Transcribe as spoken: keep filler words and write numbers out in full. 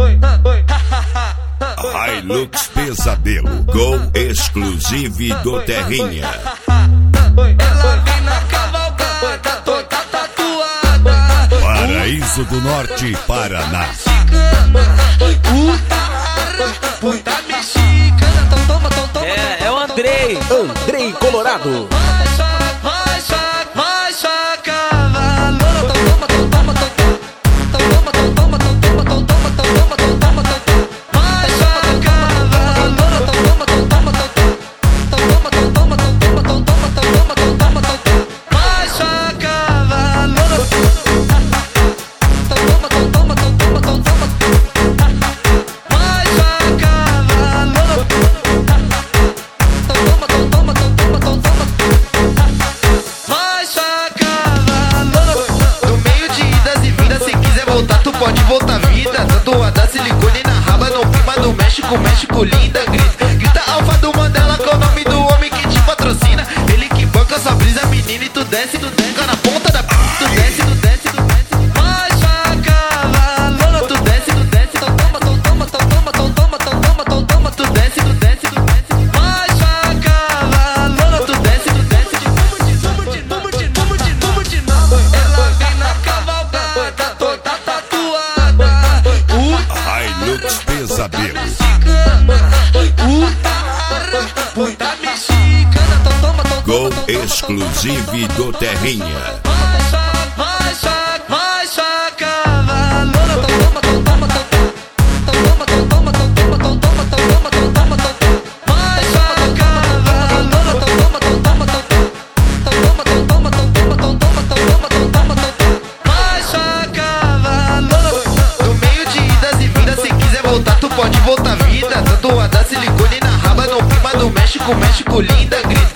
Hilux Pesadelo, com exclusivo do Terrinha. Ela vem na cavalgada, toda tatuada. Paraíso do Norte, Paraná. Puta, puta mexicana, tão toma, tão toma. É, é o Andrei, Andrei Colorado. Vai só, vai só, vai só, cavalo. Tão toma, tão toma, tão toma. Tão toma, tão toma, tão toma, tão toma, tão toma, tão toma, tão toma. Vai só, cavalo. Tão toma, tão toma, tão toma. Tão toma, tão toma, tão toma, tão toma, tão toma, tão toma, tão toma. Vai só, cavalo. Tão toma, tão toma, tão toma, tão toma. Vai só, cavalo. Tão toma, tão toma, tão toma, tão toma. Vai só, cavalo. No meio de idas e vindas, se quiser voltar, tu pode voltar vida. Tatuada silicone na raba, no clima do México, México linda. Grita, grita alfa do Mandela, com o nome do homem que te patrocina. Ele que banca sua brisa, menina, e tu desce, tu desce na ponta da p, tu desce, tu desce, tu desce. Vai só, cavalo. Tu desce, tu desce, Tão toma, tão toma, tão toma, tão toma, tão toma, tão toma. tu desce, tu desce, tu desce. Vai só, cavalo. Tu desce, tu desce, Ela vem na cavalgada, toda tatuada. Hilux Pesadelo, Puta, puta mexicana, tão toma, tão toma, com tão toma. exclusivo do Terrinha. Vai só, vai só, vai só, cavalo. Tão toma, tão toma, tão toma. Tão toma, tão toma, tão toma, tão toma, tão toma, tão toma, tão toma. Vai só, cavalo. Tão toma, tão toma, tão toma. Tão toma, tão toma, tão toma, tão toma, tão toma, tão toma, tão toma. Vai só, cavalo. no meio de idas e vindas, se quiser voltar, tu pode voltar vida. Tatuada silicone na raba, no clima do México, México linda. Grita,